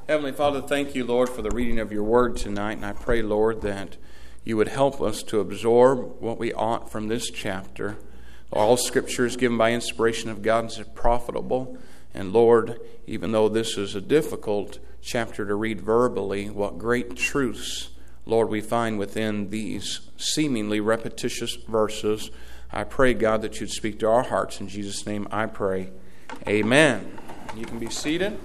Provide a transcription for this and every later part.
Heavenly Father, thank you, Lord, for the reading of your word tonight. And I pray, Lord, that you would help us to absorb what we ought from this chapter. All Scripture is given by inspiration of God and is profitable. And Lord, even though this is a difficult chapter to read verbally, what great truths, Lord, we find within these seemingly repetitious verses. I pray, God, that you'd speak to our hearts. In Jesus' name I pray. Amen. You can be seated.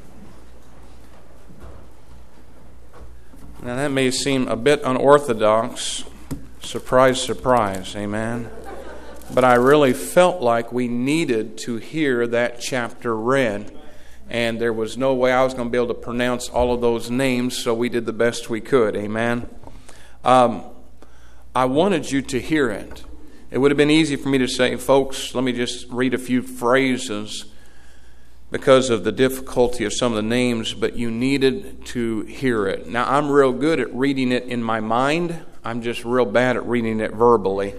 Now that may seem a bit unorthodox. Surprise, surprise. Amen. But I really felt like we needed to hear that chapter read. And there was no way I was going to be able to pronounce all of those names, so we did the best we could. Amen. I wanted you to hear it. It would have been easy for me to say, folks, let me just read a few phrases because of the difficulty of some of the names, but you needed to hear it. Now, I'm real good at reading it in my mind. I'm just real bad at reading it verbally.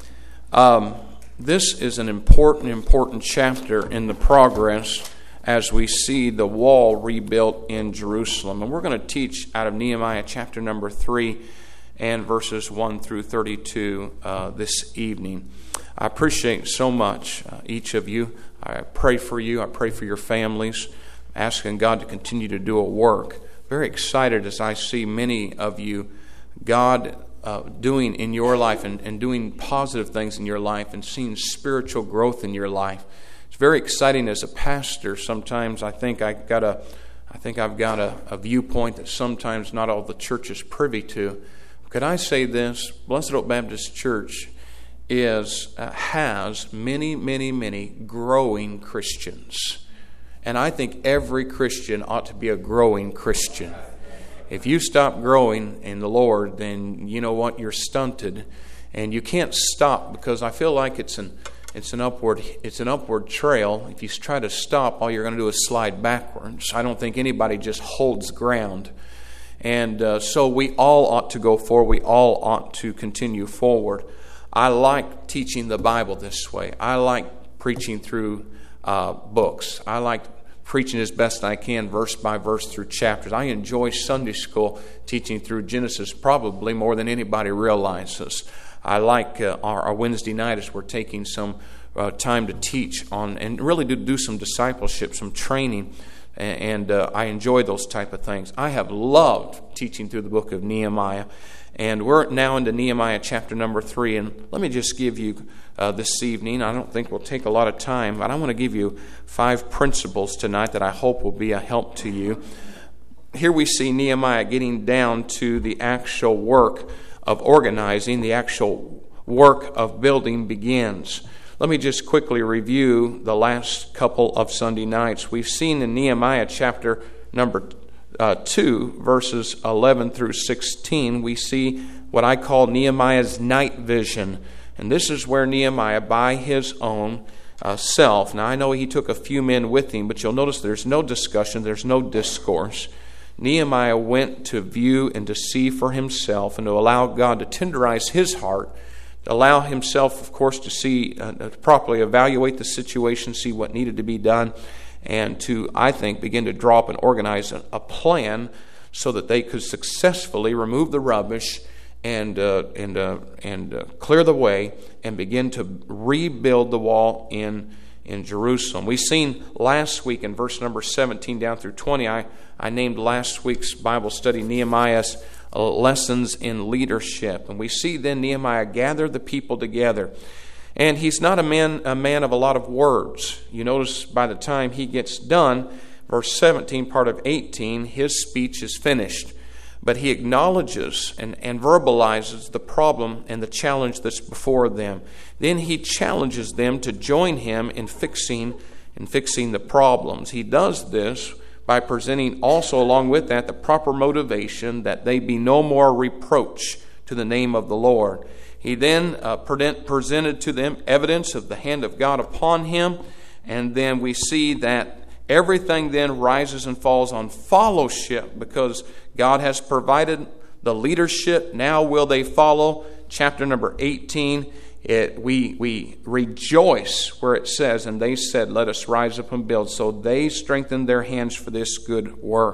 This is an important chapter in the progress as we see the wall rebuilt in Jerusalem. And we're going to teach out of Nehemiah chapter number 3 and verses 1 through 32 this evening. I appreciate so much each of you. I pray for you. I pray for your families, asking God to continue to do a work. Very excited as I see many of you, God doing in your life and doing positive things in your life and seeing spiritual growth in your life. It's very exciting as a pastor. Sometimes I think I've got a viewpoint that sometimes not all the church is privy to. Could I say this? Blessed Oak Baptist Church has many growing Christians. And I think every Christian ought to be a growing Christian. If you stop growing in the Lord, then you know what? You're stunted. And you can't stop, because I feel like it's an upward trail. If you try to stop, all you're going to do is slide backwards. I don't think anybody just holds ground. And so we all ought to go forward. We all ought to continue forward. I like teaching the Bible this way. I like preaching through books. I like preaching as best I can, verse by verse, through chapters. I enjoy Sunday school teaching through Genesis probably more than anybody realizes. I like our Wednesday night as we're taking some time to teach on and really to do some discipleship, some training. And I enjoy those type of things. I have loved teaching through the book of Nehemiah. And we're now into Nehemiah chapter number 3. And let me just give you this evening, I don't think we'll take a lot of time, but I want to give you 5 principles tonight that I hope will be a help to you. Here we see Nehemiah getting down to the actual work of organizing. The actual work of building begins. Let me just quickly review the last couple of Sunday nights. We've seen in Nehemiah chapter number 2, verses 11 through 16, we see what I call Nehemiah's night vision. And this is where Nehemiah, by his own self, now I know he took a few men with him, but you'll notice there's no discussion, there's no discourse. Nehemiah went to view and to see for himself and to allow God to tenderize his heart, to allow himself, of course, to see, to properly evaluate the situation, see what needed to be done, and to, I think, begin to draw up and organize a plan so that they could successfully remove the rubbish and clear the way and begin to rebuild the wall in Jerusalem. We've seen last week in verse number 17 down through 20, I named last week's Bible study Nehemiah's lessons in leadership. And we see then Nehemiah gather the people together. And he's not a man of a lot of words. You notice by the time he gets done, verse 17, part of 18, his speech is finished. But he acknowledges and verbalizes the problem and the challenge that's before them. Then he challenges them to join him in fixing the problems. He does this by presenting also along with that the proper motivation that they be no more reproach to the name of the Lord. He then presented to them evidence of the hand of God upon him, and then we see that everything then rises and falls on fellowship because God has provided the leadership. Now will they follow? Chapter number 18, we rejoice where it says, and they said, let us rise up and build. So they strengthened their hands for this good work.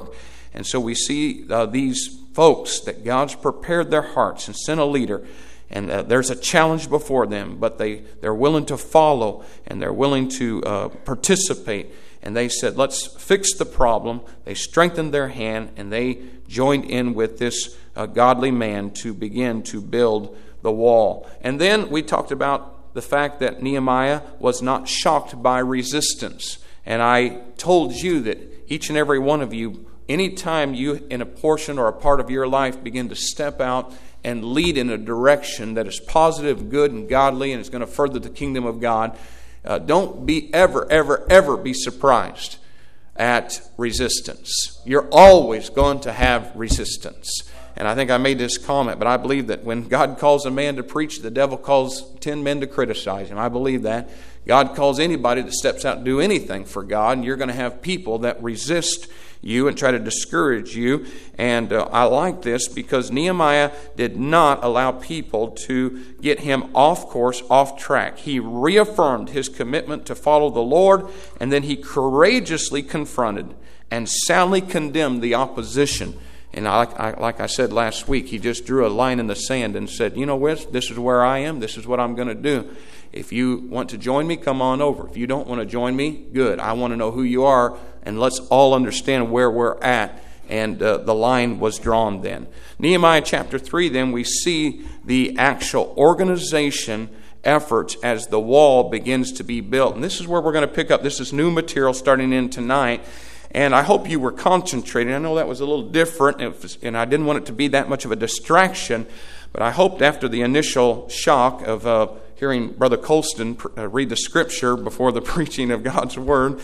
And so we see these folks that God's prepared their hearts and sent a leader. And there's a challenge before them, but they're willing to follow and they're willing to participate. And they said, let's fix the problem. They strengthened their hand and they joined in with this godly man to begin to build the wall. And then we talked about the fact that Nehemiah was not shocked by resistance. And I told you that each and every one of you, anytime you in a portion or a part of your life begin to step out and lead in a direction that is positive, good, and godly, and is going to further the kingdom of God, don't be ever be surprised at resistance. You're always going to have resistance. And I think I made this comment, but I believe that when God calls a man to preach, the devil calls 10 men to criticize him. I believe that. God calls anybody that steps out to do anything for God, and you're going to have people that resist you and try to discourage you. And I like this because Nehemiah did not allow people to get him off course, off track. He reaffirmed his commitment to follow the Lord, and then he courageously confronted and soundly condemned the opposition. And like I said last week, he just drew a line in the sand and said, you know what, this is where I am, this is what I'm going to do. If you want to join me, come on over. If you don't want to join me, good. I want to know who you are, and let's all understand where we're at. And the line was drawn then. Nehemiah chapter 3, then we see the actual organization efforts as the wall begins to be built. And this is where we're going to pick up. This is new material starting in tonight. And I hope you were concentrating. I know that was a little different, and I didn't want it to be that much of a distraction. But I hoped after the initial shock of hearing Brother Colston read the Scripture before the preaching of God's Word,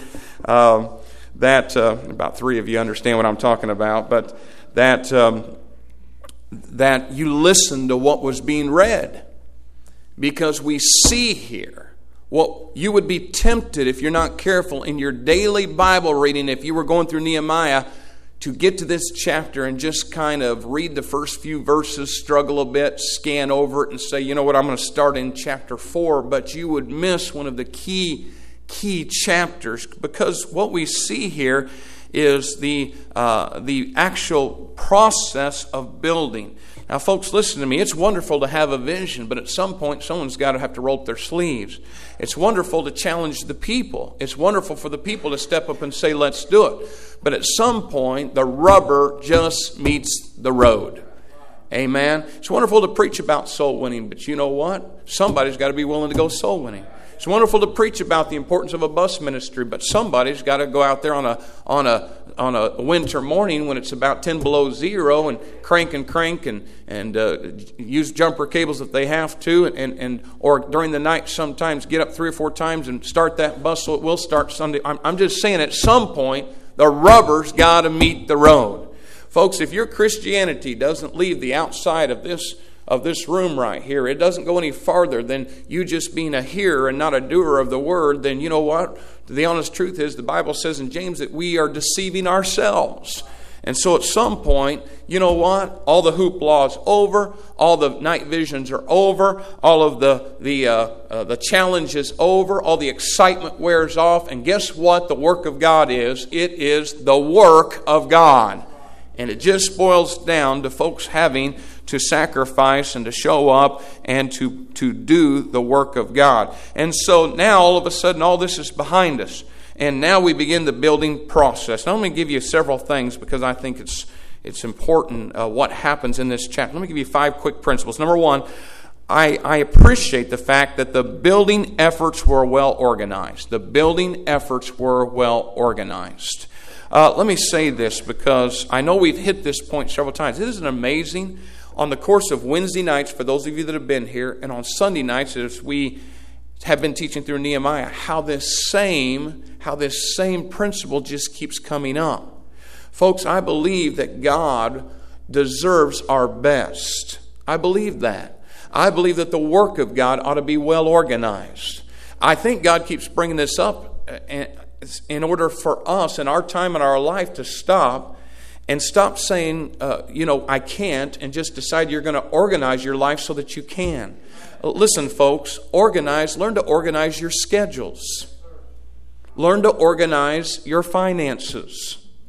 that about 3 of you understand what I'm talking about, but that you listened to what was being read. Because we see here what you would be tempted, if you're not careful, in your daily Bible reading, if you were going through Nehemiah, to get to this chapter and just kind of read the first few verses, struggle a bit, scan over it, and say, you know what, I'm going to start in chapter 4. But you would miss one of the key chapters, because what we see here is the actual process of building. Now, folks, listen to me. It's wonderful to have a vision, but at some point, someone's got to have to roll up their sleeves. It's wonderful to challenge the people. It's wonderful for the people to step up and say, let's do it. But at some point, the rubber just meets the road. Amen? It's wonderful to preach about soul winning, but you know what? Somebody's got to be willing to go soul winning. It's wonderful to preach about the importance of a bus ministry, but somebody's got to go out there on a winter morning when it's about 10 below zero and crank and use jumper cables if they have to, and or during the night sometimes get up 3 or 4 times and start that bus so it will start Sunday. I'm just saying at some point the rubber's got to meet the road. Folks, if your Christianity doesn't leave the outside of this room right here, it doesn't go any farther than you just being a hearer and not a doer of the word, then you know what? The honest truth is the Bible says in James that we are deceiving ourselves. And so at some point, you know what? All the hoopla is over. All the night visions are over. All of the challenge is over. All the excitement wears off. And guess what the work of God is? It is the work of God. And it just boils down to folks having to sacrifice and to show up and to do the work of God. And so now all of a sudden all this is behind us. And now we begin the building process. Now let me give you several things because I think it's important what happens in this chapter. Let me give you 5 quick principles. Number 1, I appreciate the fact that the building efforts were well organized. The building efforts were well organized. Let me say this because I know we've hit this point several times. Isn't it amazing? On the course of Wednesday nights, for those of you that have been here, and on Sunday nights as we have been teaching through Nehemiah, how this same principle just keeps coming up. Folks, I believe that God deserves our best. I believe that. I believe that the work of God ought to be well organized. I think God keeps bringing this up in order for us in our time in our life to stop saying, I can't, and just decide you're going to organize your life so that you can. Listen, folks, learn to organize your schedules. Learn to organize your finances.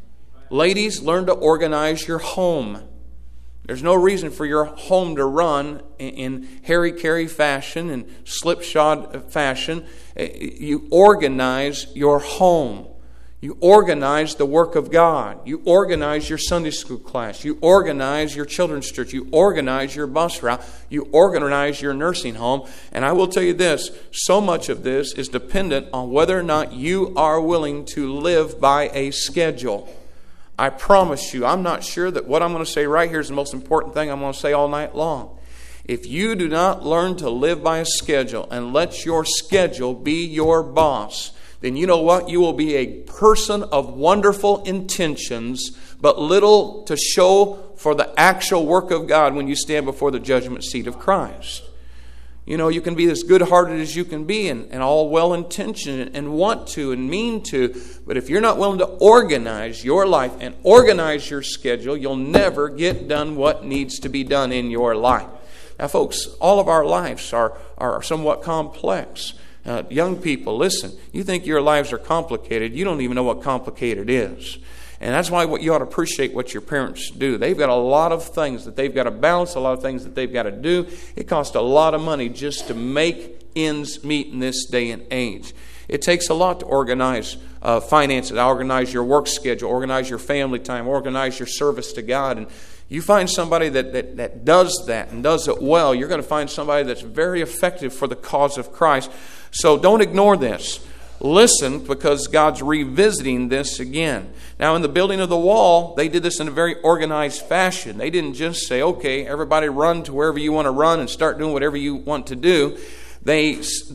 Ladies, learn to organize your home. There's no reason for your home to run in harry-carry fashion and slipshod fashion. You organize your home. You organize the work of God. You organize your Sunday school class. You organize your children's church. You organize your bus route. You organize your nursing home. And I will tell you this, so much of this is dependent on whether or not you are willing to live by a schedule. I promise you, I'm not sure that what I'm going to say right here is the most important thing I'm going to say all night long. If you do not learn to live by a schedule and let your schedule be your boss, then you know what? You will be a person of wonderful intentions, but little to show for the actual work of God when you stand before the judgment seat of Christ. You know, you can be as good-hearted as you can be and all well-intentioned and want to and mean to, but if you're not willing to organize your life and organize your schedule, you'll never get done what needs to be done in your life. Now, folks, all of our lives are somewhat complex. Young people, listen, you think your lives are complicated. You don't even know what complicated is. And that's why you ought to appreciate what your parents do. They've got a lot of things that they've got to balance, a lot of things that they've got to do. It costs a lot of money just to make ends meet in this day and age. It takes a lot to organize finances, organize your work schedule, organize your family time, organize your service to God. And you find somebody that does that and does it well, you're going to find somebody that's very effective for the cause of Christ. So don't ignore this. Listen, because God's revisiting this again. Now, in the building of the wall, they did this in a very organized fashion. They didn't just say, okay, everybody run to wherever you want to run and start doing whatever you want to do. They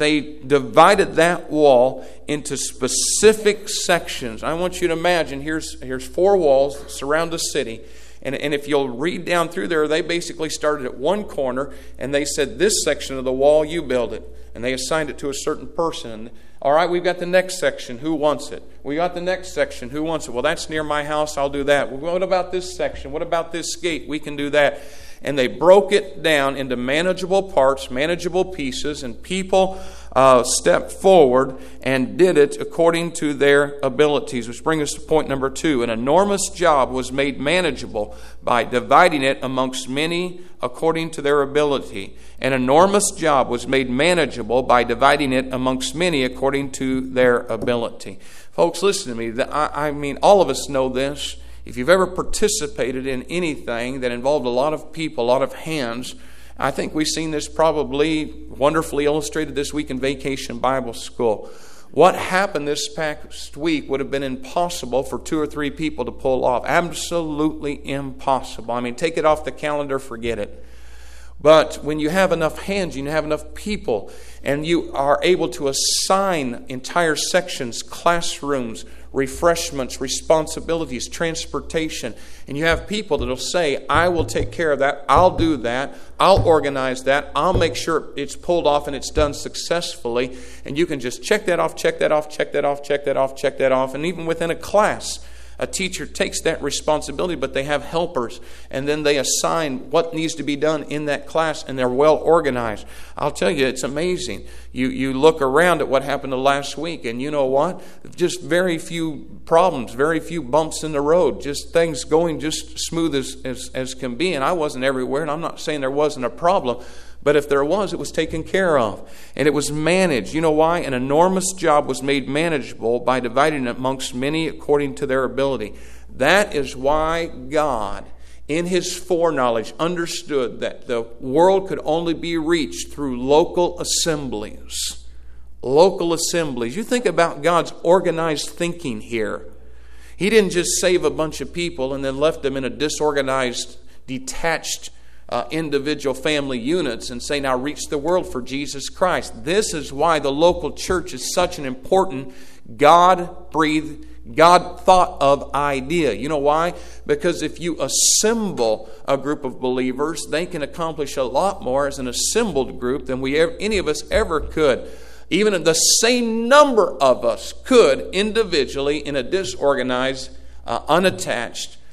divided that wall into specific sections. I want you to imagine, here's 4 walls that surround the city. And if you'll read down through there, they basically started at one corner and they said, this section of the wall, you build it. And they assigned it to a certain person. All right, we've got the next section. Who wants it? We got the next section. Who wants it? Well, that's near my house. I'll do that. Well, what about this section? What about this gate? We can do that. And they broke it down into manageable parts, manageable pieces, and people stepped forward and did it according to their abilities. Which brings us to point number 2. An enormous job was made manageable by dividing it amongst many according to their ability. An enormous job was made manageable by dividing it amongst many according to their ability. Folks, listen to me. I mean, all of us know this. If you've ever participated in anything that involved a lot of people, a lot of hands, I think we've seen this probably wonderfully illustrated this week in Vacation Bible School. What happened this past week would have been impossible for 2 or 3 people to pull off. Absolutely impossible. I mean, take it off the calendar, forget it. But when you have enough hands, you have enough people, and you are able to assign entire sections, classrooms, refreshments, responsibilities, transportation, and you have people that will say, I will take care of that, I'll do that, I'll organize that, I'll make sure it's pulled off and it's done successfully, and you can just check that off, check that off, check that off, check that off, check that off, and even within a class, a teacher takes that responsibility, but they have helpers, and then they assign what needs to be done in that class, and they're well organized. I'll tell you, it's amazing. You look around at what happened last week, and you know what? Just very few problems, very few bumps in the road, just things going just smooth as can be. And I wasn't everywhere, and I'm not saying there wasn't a problem, but if there was, it was taken care of. And it was managed. You know why? An enormous job was made manageable by dividing it amongst many according to their ability. That is why God, in His foreknowledge, understood that the world could only be reached through local assemblies. Local assemblies. You think about God's organized thinking here. He didn't just save a bunch of people and then left them in a disorganized, detached individual family units and say, now reach the world for Jesus Christ. This is why the local church is such an important God-breathed, God-thought of idea. You know why? Because if you assemble a group of believers, they can accomplish a lot more as an assembled group than any of us ever could. Even the same number of us could individually in a disorganized, unattached,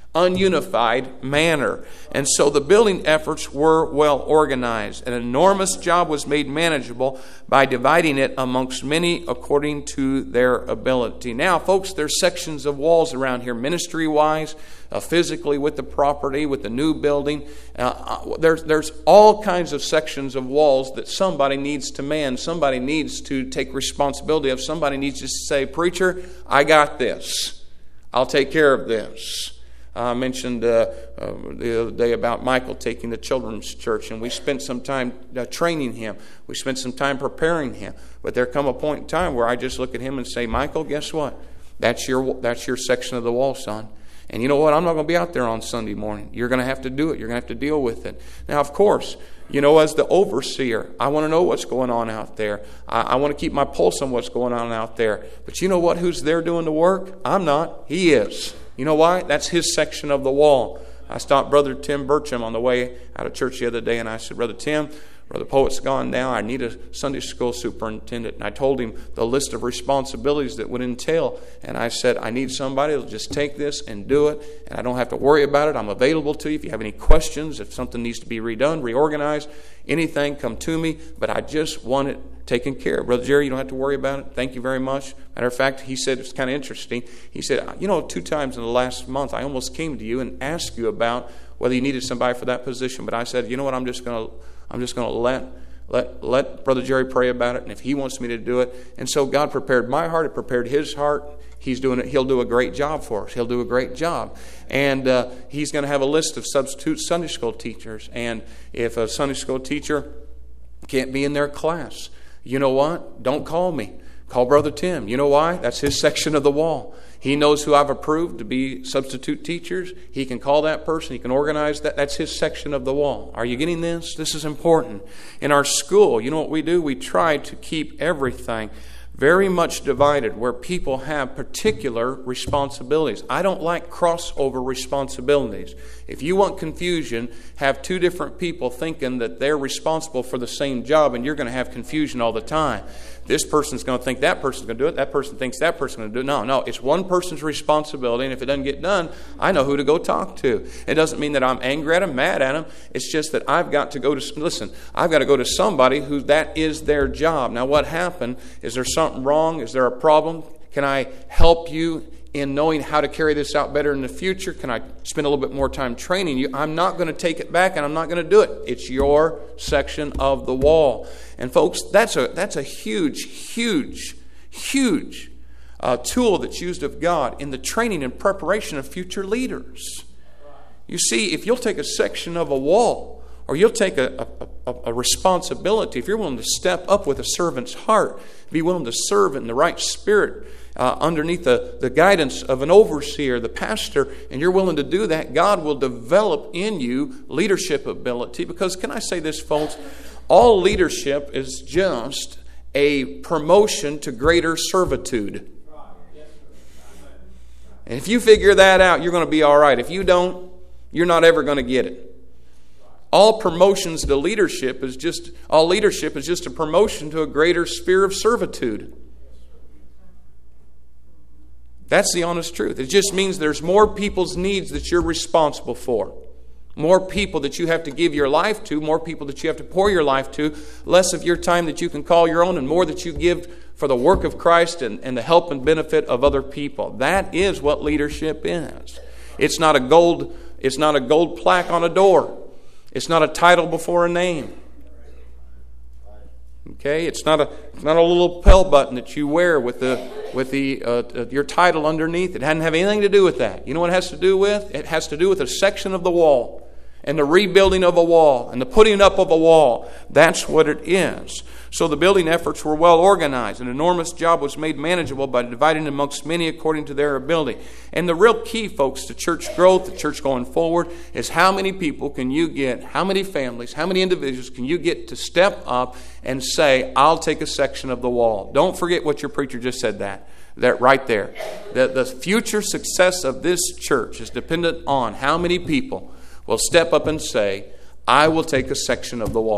ununified manner. And so the building efforts were well organized. An enormous job was made manageable by dividing it amongst many according to their ability. Now, folks, there's sections of walls around here, ministry-wise, physically with the property, with the new building. There's all kinds of sections of walls that somebody needs to man. Somebody needs to take responsibility of. Somebody needs to say, preacher, I got this. I'll take care of this. I mentioned the other day about Michael taking the children's church, and we spent some time training him. We spent some time preparing him. But there come a point in time where I just look at him and say, Michael, guess what? That's your section of the wall, son. And you know what? I'm not going to be out there on Sunday morning. You're going to have to do it. You're going to have to deal with it. Now, of course, as the overseer, I want to know what's going on out there. I want to keep my pulse on what's going on out there. But you know what? Who's there doing the work? I'm not. He is. You know why? That's his section of the wall. I stopped Brother Tim Burcham on the way out of church the other day, and I said, Brother Tim, Brother Poet's gone now. I need a Sunday school superintendent. And I told him the list of responsibilities that would entail. And I said, I need somebody who'll just take this and do it. And I don't have to worry about it. I'm available to you. If you have any questions, if something needs to be redone, reorganized, anything, come to me. But I just want it taken care of. Brother Jerry, you don't have to worry about it. Thank you very much. Matter of fact, he said, it's kind of interesting. He said, 2 times in the last month, I almost came to you and asked you about whether you needed somebody for that position. But I said, you know what, I'm just going to let Brother Jerry pray about it, and if he wants me to do it. And so God prepared my heart. It prepared his heart. He's doing it. He'll do a great job for us. He'll do a great job. And he's going to have a list of substitute Sunday school teachers. And if a Sunday school teacher can't be in their class, you know what? Don't call me. Call Brother Tim. You know why? That's his section of the wall. He knows who I've approved to be substitute teachers. He can call that person. He can organize that. That's his section of the wall. Are you getting this? This is important. In our school, you know what we do? We try to keep everything very much divided where people have particular responsibilities. I don't like crossover responsibilities. If you want confusion, have 2 different people thinking that they're responsible for the same job, and you're going to have confusion all the time. This person's going to think that person's going to do it. That person thinks that person's going to do it. No, it's one person's responsibility, and if it doesn't get done, I know who to go talk to. It doesn't mean that I'm angry at them, mad at them. It's just that I've got to go to somebody who that is their job. Now, what happened? Is there something wrong? Is there a problem? Can I help you in knowing how to carry this out better in the future? Can I spend a little bit more time training you? I'm not going to take it back, and I'm not going to do it. It's your section of the wall. And folks, that's a huge tool that's used of God in the training and preparation of future leaders. You see, if you'll take a section of a wall, or you'll take a responsibility, if you're willing to step up with a servant's heart, be willing to serve in the right spirit, underneath the guidance of an overseer, the pastor, and you're willing to do that, God will develop in you leadership ability. Because can I say this, folks? All leadership is just a promotion to greater servitude. And if you figure that out, you're going to be all right. If you don't, you're not ever going to get it. All promotions to leadership is just a promotion to a greater sphere of servitude. That's the honest truth. It just means there's more people's needs that you're responsible for. More people that you have to give your life to, more people that you have to pour your life to, less of your time that you can call your own, and more that you give for the work of Christ and the help and benefit of other people. That is what leadership is. It's not a gold plaque on a door. It's not a title before a name. Okay, it's not a little lapel button that you wear with your title underneath. It doesn't have anything to do with that. You know what it has to do with? It has to do with a section of the wall and the rebuilding of a wall and the putting up of a wall. That's what it is. So the building efforts were well organized. An enormous job was made manageable by dividing amongst many according to their ability. And the real key, folks, to church growth, the church going forward, is how many people can you get, how many families, how many individuals can you get to step up and say, I'll take a section of the wall. Don't forget what your preacher just said that right there. The future success of this church is dependent on how many people will step up and say, I will take a section of the wall.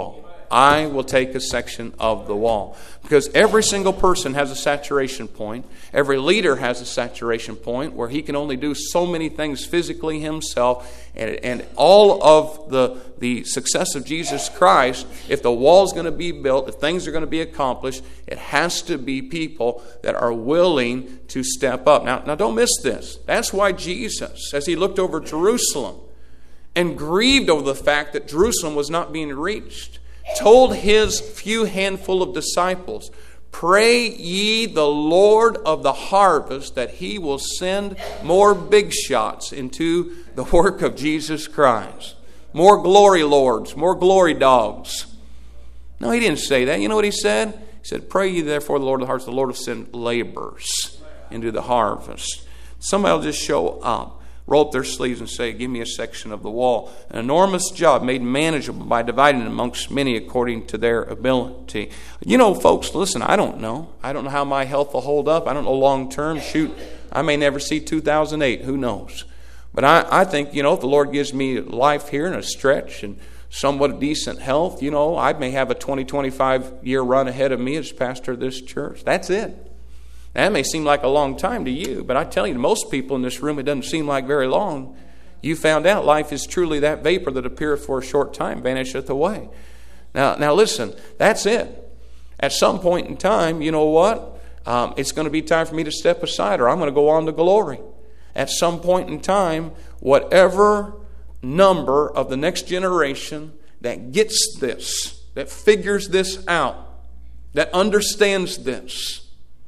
I will take a section of the wall. Because every single person has a saturation point. Every leader has a saturation point where he can only do so many things physically himself. And all of the success of Jesus Christ, if the wall is going to be built, if things are going to be accomplished, it has to be people that are willing to step up. Now don't miss this. That's why Jesus, as he looked over Jerusalem and grieved over the fact that Jerusalem was not being reached, told his few handful of disciples, "Pray ye the Lord of the harvest that he will send more big shots into the work of Jesus Christ. More glory lords, more glory dogs." No, he didn't say that. You know what he said? He said, "Pray ye therefore the Lord of the harvest, the Lord will send laborers into the harvest." Somebody will just show up, roll up their sleeves and say, "Give me a section of the wall." An enormous job made manageable by dividing it amongst many according to their ability. You know, folks, listen, I don't know. I don't know how my health will hold up. I don't know long term. Shoot, I may never see 2008. Who knows? But I think, if the Lord gives me life here and a stretch and somewhat decent health, I may have a 25-year run ahead of me as pastor of this church. That's it. That may seem like a long time to you, but I tell you, to most people in this room, it doesn't seem like very long. You found out life is truly that vapor that appeareth for a short time, vanisheth away. Now listen, that's it. At some point in time, you know what? It's going to be time for me to step aside, or I'm going to go on to glory. At some point in time, whatever number of the next generation that gets this, that figures this out, that understands this,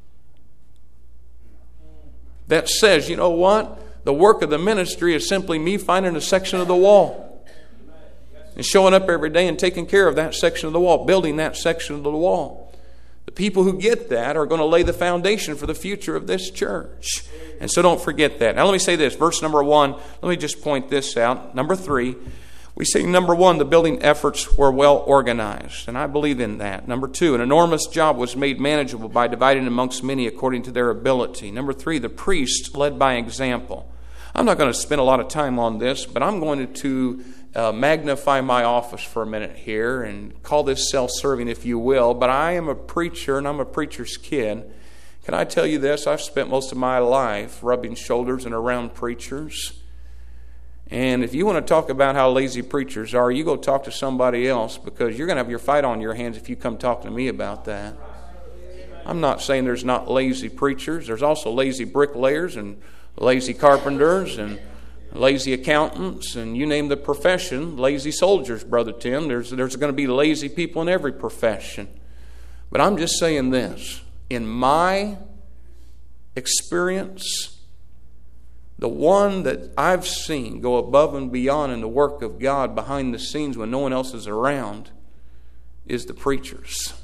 that says, you know what? The work of the ministry is simply me finding a section of the wall and showing up every day and taking care of that section of the wall, building that section of the wall. The people who get that are going to lay the foundation for the future of this church. And so don't forget that. Now let me say this. Verse number 1, let me just point this out. Number 3, we see number 1, the building efforts were well organized. And I believe in that. Number 2, an enormous job was made manageable by dividing amongst many according to their ability. Number 3, the priest led by example. I'm not going to spend a lot of time on this, but I'm going to magnify my office for a minute here and call this self-serving, if you will. But I am a preacher, and I'm a preacher's kid. Can I tell you this? I've spent most of my life rubbing shoulders and around preachers. And if you want to talk about how lazy preachers are, you go talk to somebody else, because you're going to have your fight on your hands if you come talking to me about that. I'm not saying there's not lazy preachers. There's also lazy bricklayers and lazy carpenters and lazy accountants, and you name the profession, lazy soldiers, Brother Tim. There's going to be lazy people in every profession. But I'm just saying this. In my experience, the one that I've seen go above and beyond in the work of God behind the scenes when no one else is around is the preachers.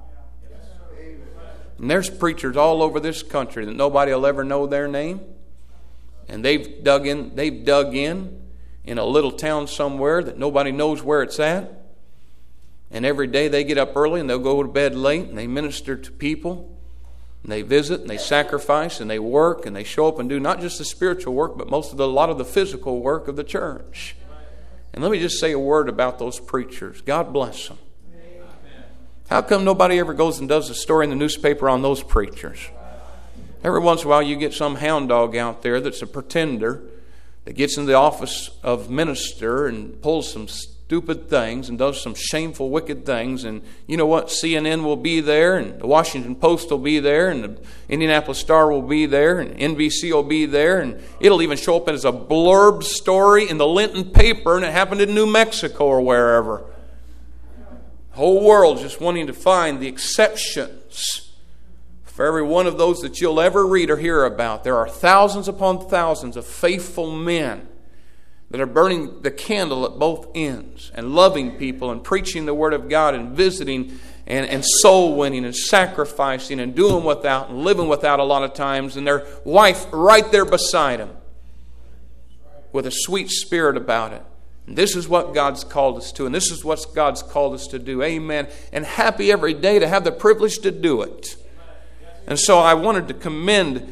And there's preachers all over this country that nobody will ever know their name. And they've dug in a little town somewhere that nobody knows where it's at. And every day they get up early and they'll go to bed late and they minister to people. And they visit and they sacrifice and they work and they show up and do not just the spiritual work, but a lot of the physical work of the church. And let me just say a word about those preachers. God bless them. How come nobody ever goes and does a story in the newspaper on those preachers? Every once in a while you get some hound dog out there that's a pretender that gets in the office of minister and pulls some stupid things and does some shameful, wicked things. And you know what? CNN will be there, and the Washington Post will be there, and the Indianapolis Star will be there, and NBC will be there, and it'll even show up as a blurb story in the Linton paper, and it happened in New Mexico or wherever. The whole world's just wanting to find the exceptions for every one of those that you'll ever read or hear about. There are thousands upon thousands of faithful men that are burning the candle at both ends and loving people and preaching the Word of God and visiting and soul winning and sacrificing and doing without and living without a lot of times, and their wife right there beside them with a sweet spirit about it. And this is what God's called us to, and this is what God's called us to do. Amen. And happy every day to have the privilege to do it. And so I wanted to commend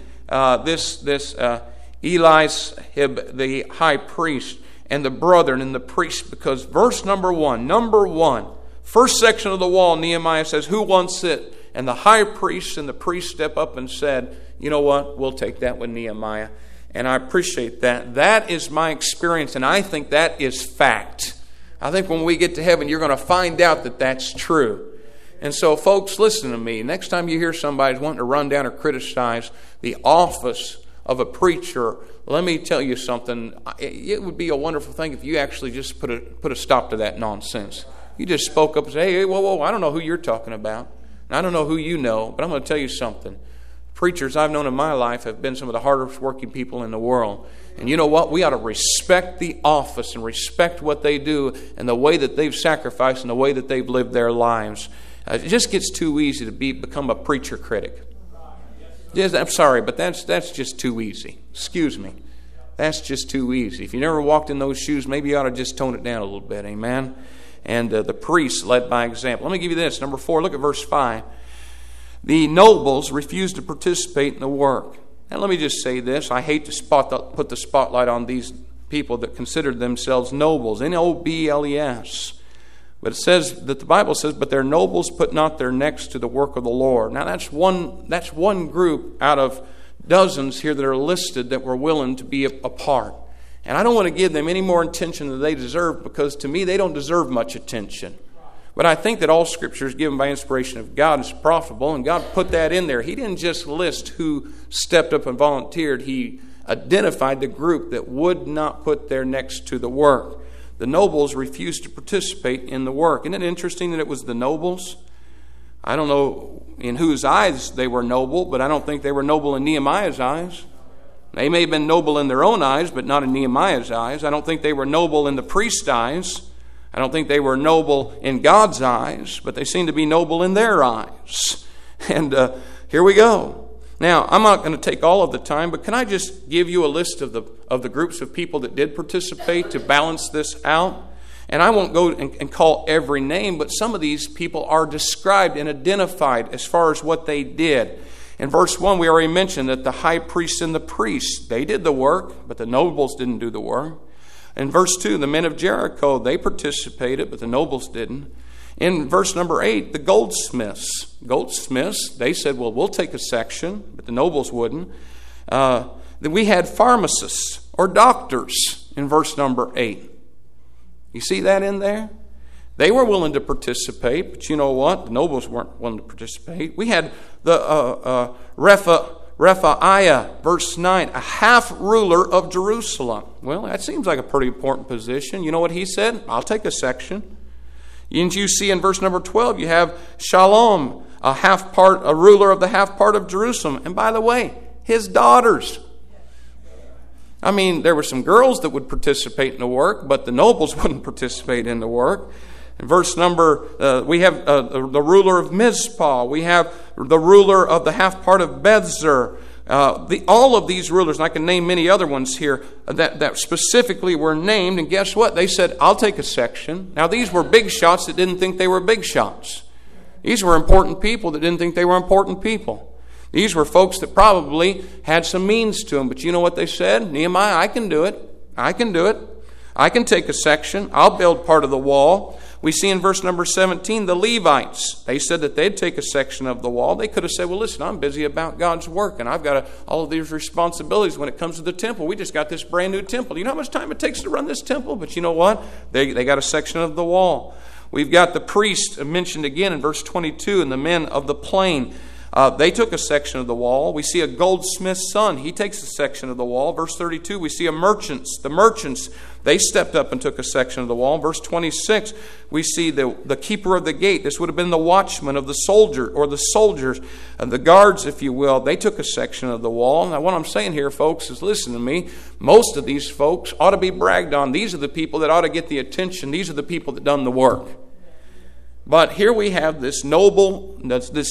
Eliashib, the high priest, and the brethren and the priest, because verse number 1, First section of the wall, Nehemiah says, who wants it? And the high priest and the priest step up and said, you know what, we'll take that with Nehemiah. And I appreciate that. That is my experience, and I think that is fact. I think when we get to heaven, you're going to find out that that's true. And so, folks, listen to me. Next time you hear somebody wanting to run down or criticize the office of a preacher, let me tell you something. It would be a wonderful thing if you actually just put a stop to that nonsense. You just spoke up and said, hey, whoa, I don't know who you're talking about. And I don't know who you know, but I'm going to tell you something. Preachers I've known in my life have been some of the hardest working people in the world. And you know what? We ought to respect the office and respect what they do and the way that they've sacrificed and the way that they've lived their lives. It just gets too easy to become a preacher critic. Yes, I'm sorry, but that's just too easy. Excuse me. That's just too easy. If you never walked in those shoes, maybe you ought to just tone it down a little bit. Amen? And the priests led by example. Let me give you this. Number 4, look at verse 5. The nobles refused to participate in the work. And let me just say this. I hate to put the spotlight on these people that considered themselves nobles. N-O-B-L-E-S. But it says that the Bible says, but their nobles put not their necks to the work of the Lord. Now that's one group out of dozens here that are listed that were willing to be a part. And I don't want to give them any more attention than they deserve, because to me they don't deserve much attention. But I think that all Scripture is given by inspiration of God is profitable, and God put that in there. He didn't just list who stepped up and volunteered. He identified the group that would not put their necks to the work. The nobles refused to participate in the work. Isn't it interesting that it was the nobles? I don't know in whose eyes they were noble, but I don't think they were noble in Nehemiah's eyes. They may have been noble in their own eyes, but not in Nehemiah's eyes. I don't think they were noble in the priest's eyes. I don't think they were noble in God's eyes, but they seem to be noble in their eyes. And here we go. Now, I'm not going to take all of the time, but can I just give you a list of the groups of people that did participate to balance this out? And I won't go and call every name, but some of these people are described and identified as far as what they did. In verse 1, we already mentioned that the high priest and the priests, they did the work, but the nobles didn't do the work. In verse 2, the men of Jericho, they participated, but the nobles didn't. In verse number 8, the goldsmiths. They said, well, we'll take a section, but the nobles wouldn't. Then we had pharmacists or doctors in verse number 8. You see that in there? They were willing to participate, but you know what? The nobles weren't willing to participate. We had the Rephaiah, verse 9, a half ruler of Jerusalem. Well, that seems like a pretty important position. You know what he said? I'll take a section. And you see in verse number 12, you have Shalom, a ruler of the half part of Jerusalem. And by the way, his daughters. I mean, there were some girls that would participate in the work, but the nobles wouldn't participate in the work. In verse number, we have the ruler of Mizpah. We have the ruler of the half part of Bethzer. All of these rulers, and I can name many other ones here, that specifically were named. And guess what? They said, I'll take a section. Now, these were big shots that didn't think they were big shots. These were important people that didn't think they were important people. These were folks that probably had some means to them. But you know what they said? Nehemiah, I can do it. I can do it. I can take a section. I'll build part of the wall. We see in verse number 17, the Levites. They said that they'd take a section of the wall. They could have said, well, listen, I'm busy about God's work, and I've got all of these responsibilities when it comes to the temple. We just got this brand new temple. You know how much time it takes to run this temple? But you know what? They got a section of the wall. We've got the priest mentioned again in verse 22, and the men of the plain. They took a section of the wall. We see a goldsmith's son. He takes a section of the wall. Verse 32, we see the merchants. They stepped up and took a section of the wall. Verse 26, we see the keeper of the gate. This would have been the watchman of the soldier, or the soldiers, the guards, if you will. They took a section of the wall. Now, what I'm saying here, folks, is listen to me. Most of these folks ought to be bragged on. These are the people that ought to get the attention. These are the people that done the work. But here we have this nobleman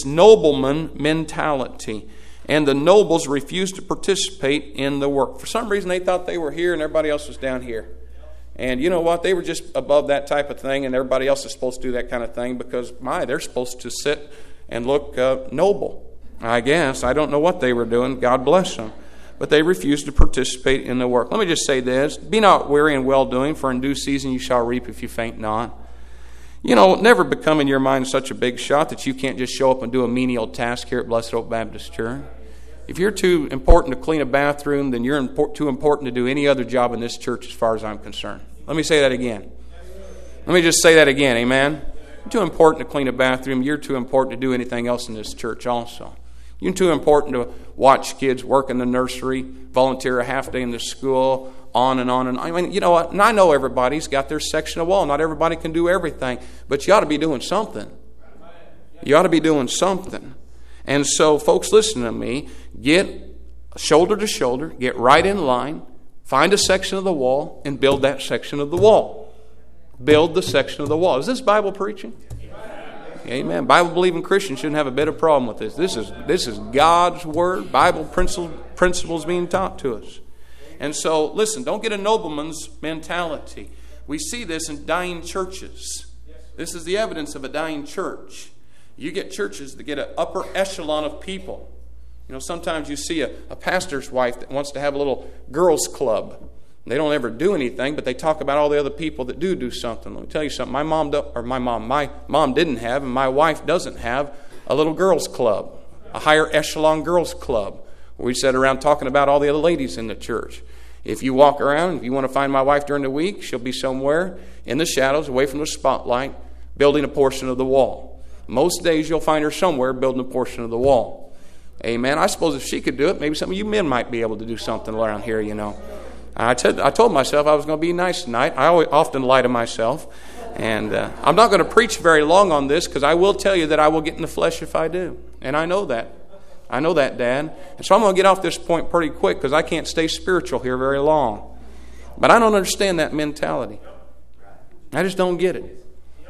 mentality. And the nobles refused to participate in the work. For some reason, they thought they were here and everybody else was down here. And you know what? They were just above that type of thing, and everybody else is supposed to do that kind of thing because, they're supposed to sit and look noble. I guess. I don't know what they were doing. God bless them. But they refused to participate in the work. Let me just say this. Be not weary in well-doing, for in due season you shall reap if you faint not. You know, never become in your mind such a big shot that you can't just show up and do a menial task here at Blessed Hope Baptist Church. If you're too important to clean a bathroom, then you're too important to do any other job in this church as far as I'm concerned. Let me say that again. Let me just say that again, amen? You're too important to clean a bathroom. You're too important to do anything else in this church also. You're too important to watch kids work in the nursery, volunteer a half day in the school, on and on. And I mean, you know what? And I know everybody's got their section of wall. Not everybody can do everything. But you ought to be doing something. You ought to be doing something. And so, folks, listen to me. Get shoulder to shoulder. Get right in line. Find a section of the wall and build that section of the wall. Build the section of the wall. Is this Bible preaching? Amen. Bible-believing Christians shouldn't have a bit of problem with this. This is God's Word, Bible principles being taught to us. And so, listen, don't get a nobleman's mentality. We see this in dying churches. This is the evidence of a dying church. You get churches that get an upper echelon of people. You know, sometimes you see a pastor's wife that wants to have a little girls' club. They don't ever do anything, but they talk about all the other people that do something. Let me tell you something. My mom didn't have, and my wife doesn't have a little girls' club, a higher echelon girls' club, where we sit around talking about all the other ladies in the church. If you walk around, if you want to find my wife during the week, she'll be somewhere in the shadows, away from the spotlight, building a portion of the wall. Most days you'll find her somewhere building a portion of the wall. Amen. I suppose if she could do it, maybe some of you men might be able to do something around here, you know. I told myself I was going to be nice tonight. I often lie to myself. And I'm not going to preach very long on this, because I will tell you that I will get in the flesh if I do. And I know that. I know that, Dad. And so I'm going to get off this point pretty quick, because I can't stay spiritual here very long. But I don't understand that mentality. I just don't get it.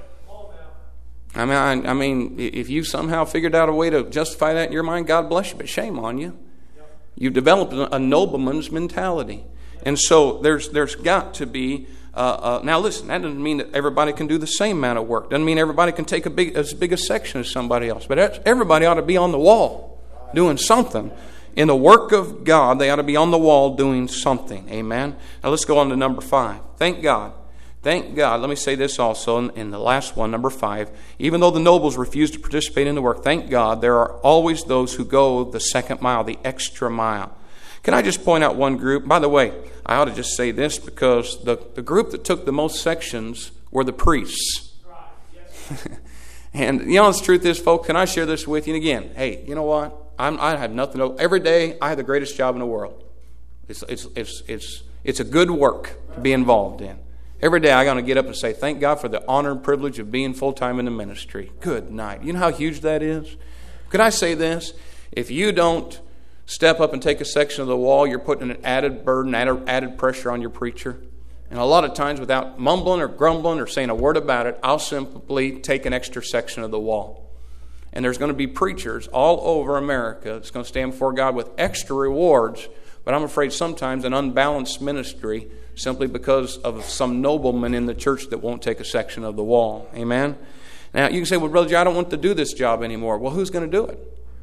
I mean, if you somehow figured out a way to justify that in your mind, God bless you, but shame on you. You've developed a nobleman's mentality. And so there's got to be, now listen, that doesn't mean that everybody can do the same amount of work. Doesn't mean everybody can take as big a section as somebody else. But everybody ought to be on the wall doing something. In the work of God, they ought to be on the wall doing something. Amen? Now let's go on to number 5. Thank God. Thank God. Let me say this also in the last one, number 5. Even though the nobles refuse to participate in the work, thank God there are always those who go the second mile, the extra mile. Can I just point out one group? By the way, I ought to just say this, because the group that took the most sections were the priests. And you know, the truth is, folks, can I share this with you? And again, hey, you know what? I have nothing to. Every day, I have the greatest job in the world. It's a good work to be involved in. Every day, I got to get up and say, thank God for the honor and privilege of being full-time in the ministry. Good night. You know how huge that is? Could I say this? If you don't step up and take a section of the wall, you're putting an added burden, added pressure on your preacher. And a lot of times, without mumbling or grumbling or saying a word about it, I'll simply take an extra section of the wall. And there's going to be preachers all over America that's going to stand before God with extra rewards, but I'm afraid sometimes an unbalanced ministry, simply because of some nobleman in the church that won't take a section of the wall. Amen? Now, you can say, well, Brother Jerry, I don't want to do this job anymore. Well, who's going to do it?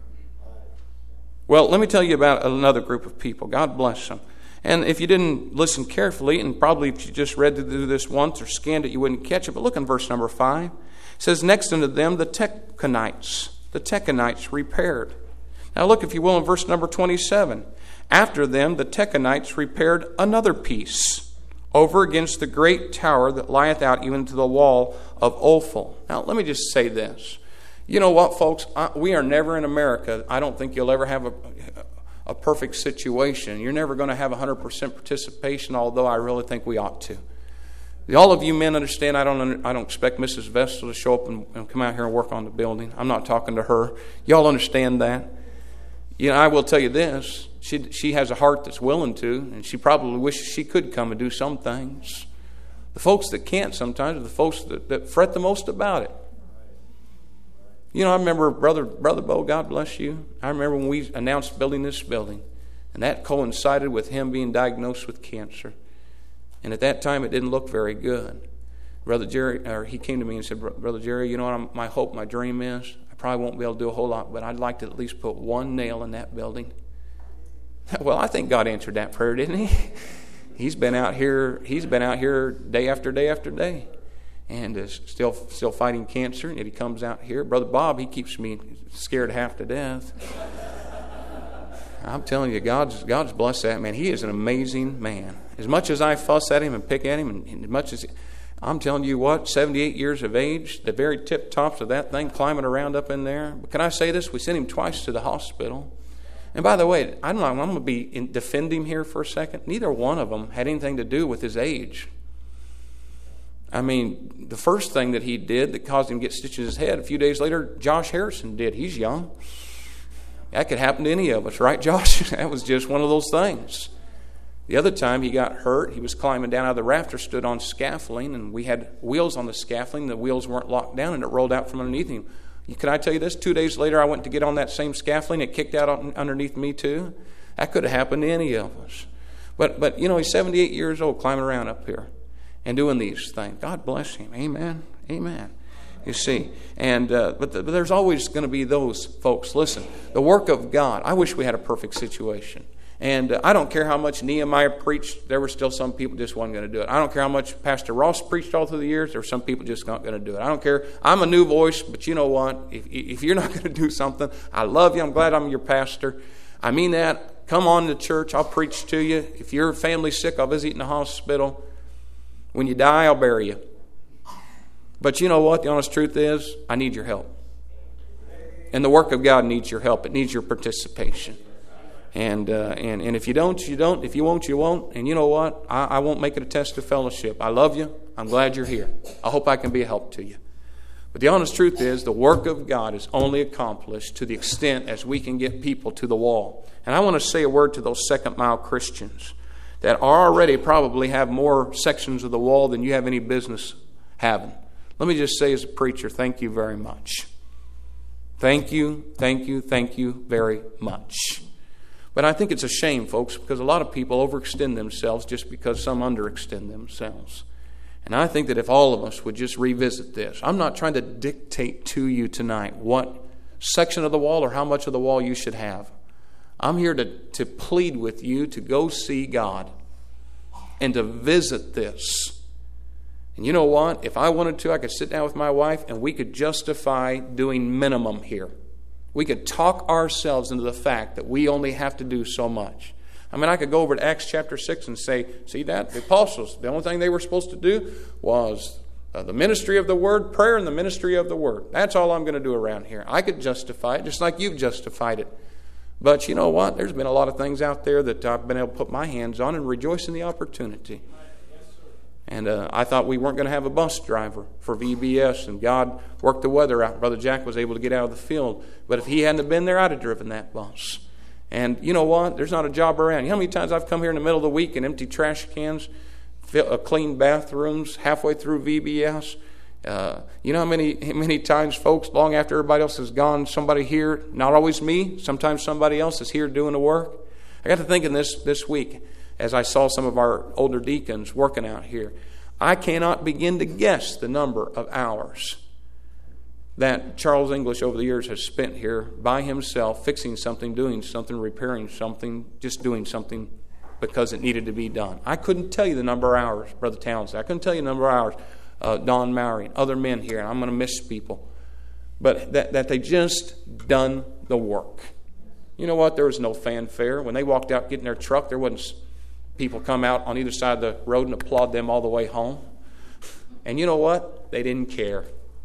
Well, let me tell you about another group of people. God bless them. And if you didn't listen carefully, and probably if you just read through this once or scanned it, you wouldn't catch it. But look in verse number 5. It says, next unto them the Techonites repaired. Now look, if you will, in verse number 27. After them the Techonites repaired another piece over against the great tower that lieth out even to the wall of Ophel. Now let me just say this. You know what, folks? We are never in America. I don't think you'll ever have a perfect situation. You're never going to have 100% participation, although I really think we ought to. All of you men understand, I don't expect Mrs. Vestal to show up and come out here and work on the building. I'm not talking to her. Y'all understand that? You know, I will tell you this. She has a heart that's willing to, and she probably wishes she could come and do some things. The folks that can't sometimes are the folks that fret the most about it. You know, I remember Brother Bo, God bless you. I remember when we announced building this building, and that coincided with him being diagnosed with cancer. And at that time, it didn't look very good. Brother Jerry, he came to me and said, Brother Jerry, you know what my hope, my dream is? I probably won't be able to do a whole lot, but I'd like to at least put one nail in that building. Well, I think God answered that prayer, didn't he? He's been out here day after day after day. and is still fighting cancer, and yet he comes out here. Brother Bob, he keeps me scared half to death. I'm telling you, God's blessed that man. He is an amazing man. As much as I fuss at him and pick at him, and as much as I'm telling you what, 78 years of age, the very tip tops of that thing, climbing around up in there. But can I say this? We sent him twice to the hospital. And by the way, I'm going to defend him here for a second. Neither one of them had anything to do with his age. I mean, the first thing that he did that caused him to get stitches in his head, a few days later, Josh Harrison did. He's young. That could happen to any of us, right, Josh? That was just one of those things. The other time he got hurt, he was climbing down out of the rafter, stood on scaffolding, and we had wheels on the scaffolding. The wheels weren't locked down, and it rolled out from underneath him. Can I tell you this? 2 days later, I went to get on that same scaffolding. It kicked out underneath me, too. That could have happened to any of us. But he's 78 years old, climbing around up here and doing these things. God bless him. Amen. Amen. You see, but there's always going to be those folks. Listen, the work of God. I wish we had a perfect situation. And I don't care how much Nehemiah preached, there were still some people just wasn't going to do it. I don't care how much Pastor Ross preached all through the years, there were some people just not going to do it. I don't care. I'm a new voice, but you know what? If you're not going to do something, I love you. I'm glad I'm your pastor. I mean that. Come on to church. I'll preach to you. If your family's sick, I'll visit you in the hospital. When you die, I'll bury you. But you know what? The honest truth is, I need your help. And the work of God needs your help. It needs your participation. And if you don't, you don't. If you won't, you won't. And you know what? I won't make it a test of fellowship. I love you. I'm glad you're here. I hope I can be a help to you. But the honest truth is, the work of God is only accomplished to the extent as we can get people to the wall. And I want to say a word to those second-mile Christians that already probably have more sections of the wall than you have any business having. Let me just say as a preacher, thank you very much. Thank you, thank you, thank you very much. But I think it's a shame, folks, because a lot of people overextend themselves just because some underextend themselves. And I think that if all of us would just revisit this, I'm not trying to dictate to you tonight what section of the wall or how much of the wall you should have. I'm here to plead with you to go see God and to visit this. And you know what? If I wanted to, I could sit down with my wife and we could justify doing minimum here. We could talk ourselves into the fact that we only have to do so much. I mean, I could go over to Acts chapter 6 and say, see that? The apostles, the only thing they were supposed to do was the ministry of the word, prayer, and the ministry of the word. That's all I'm going to do around here. I could justify it just like you've justified it. But you know what? There's been a lot of things out there that I've been able to put my hands on and rejoice in the opportunity. And I thought we weren't going to have a bus driver for VBS, and God worked the weather out. Brother Jack was able to get out of the field. But if he hadn't have been there, I'd have driven that bus. And you know what? There's not a job around. You know how many times I've come here in the middle of the week and empty trash cans, clean bathrooms halfway through VBS? You know how many times, folks, long after everybody else has gone, somebody here, not always me, sometimes somebody else is here doing the work? I got to thinking this week as I saw some of our older deacons working out here. I cannot begin to guess the number of hours that Charles English over the years has spent here by himself, fixing something, doing something, repairing something, just doing something because it needed to be done. I couldn't tell you the number of hours, Brother Townsend. I couldn't tell you the number of hours, Don Mowry and other men here, and I'm going to miss people. But that they just done the work. You know what? There was no fanfare. When they walked out getting their truck, there wasn't people come out on either side of the road and applaud them all the way home. And you know what? They didn't care.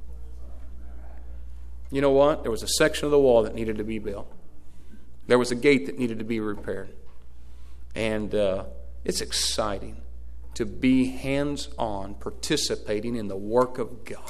You know what? There was a section of the wall that needed to be built. There was a gate that needed to be repaired. And it's exciting to be hands-on, participating in the work of God.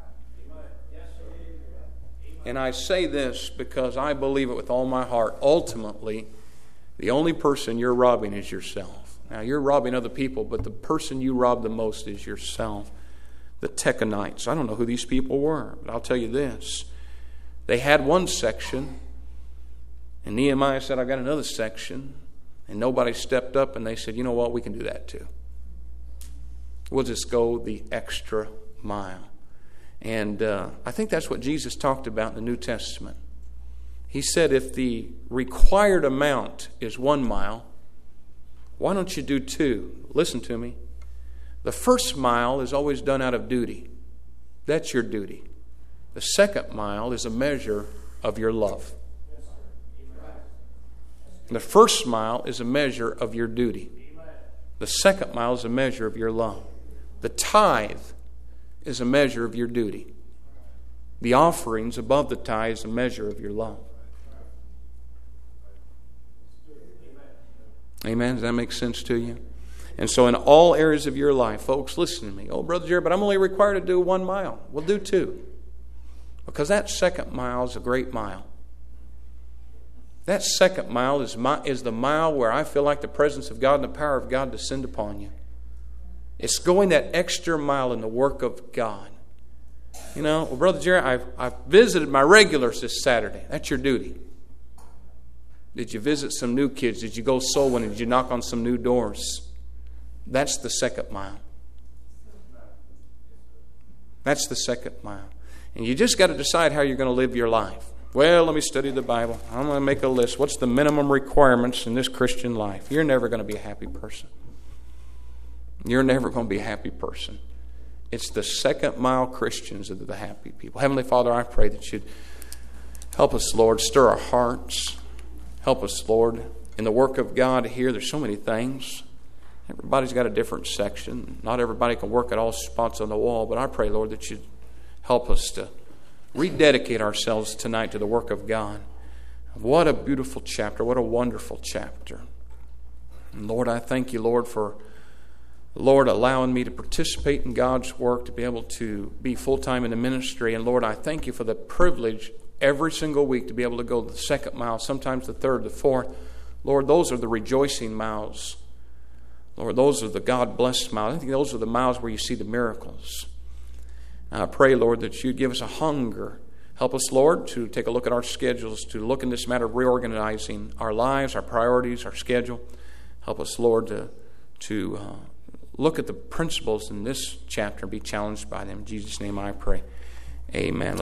And I say this because I believe it with all my heart. Ultimately, the only person you're robbing is yourself. Now, you're robbing other people, but the person you rob the most is yourself. The Techonites. I don't know who these people were, but I'll tell you this. They had one section, and Nehemiah said, I've got another section. And nobody stepped up, and they said, you know what, we can do that too. We'll just go the extra mile. And I think that's what Jesus talked about in the New Testament. He said, if the required amount is 1 mile, why don't you do 2? Listen to me. The first mile is always done out of duty. That's your duty. The second mile is a measure of your love. The first mile is a measure of your duty. The second mile is a measure of your love. The tithe is a measure of your duty. The offerings above the tithe is a measure of your love. Amen? Does that make sense to you? And so in all areas of your life, folks, listen to me. Oh, Brother Jerry, but I'm only required to do 1 mile. Well, do 2. Because that second mile is a great mile. That second mile is the mile where I feel like the presence of God and the power of God descend upon you. It's going that extra mile in the work of God. You know, well, Brother Jerry, I've visited my regulars this Saturday. That's your duty. Did you visit some new kids? Did you go soul winning? Did you knock on some new doors? That's the second mile. That's the second mile. And you just got to decide how you're going to live your life. Well, let me study the Bible. I'm going to make a list. What's the minimum requirements in this Christian life? You're never going to be a happy person. You're never going to be a happy person. It's the second mile Christians that are the happy people. Heavenly Father, I pray that you'd help us, Lord, stir our hearts. Help us, Lord, in the work of God here. There's so many things. Everybody's got a different section. Not everybody can work at all spots on the wall, but I pray, Lord, that you'd help us to rededicate ourselves tonight to the work of God. What a beautiful chapter. What a wonderful chapter. And Lord, I thank you, Lord, for Lord, allowing me to participate in God's work, to be able to be full-time in the ministry. And Lord, I thank you for the privilege every single week to be able to go the second mile, sometimes the third, the fourth. Lord, those are the rejoicing miles. Lord, those are the God-blessed miles. I think those are the miles where you see the miracles. And I pray, Lord, that you'd give us a hunger. Help us, Lord, to take a look at our schedules, to look in this matter of reorganizing our lives, our priorities, our schedule. Help us, Lord, to look at the principles in this chapter and be challenged by them. In Jesus' name I pray. Amen.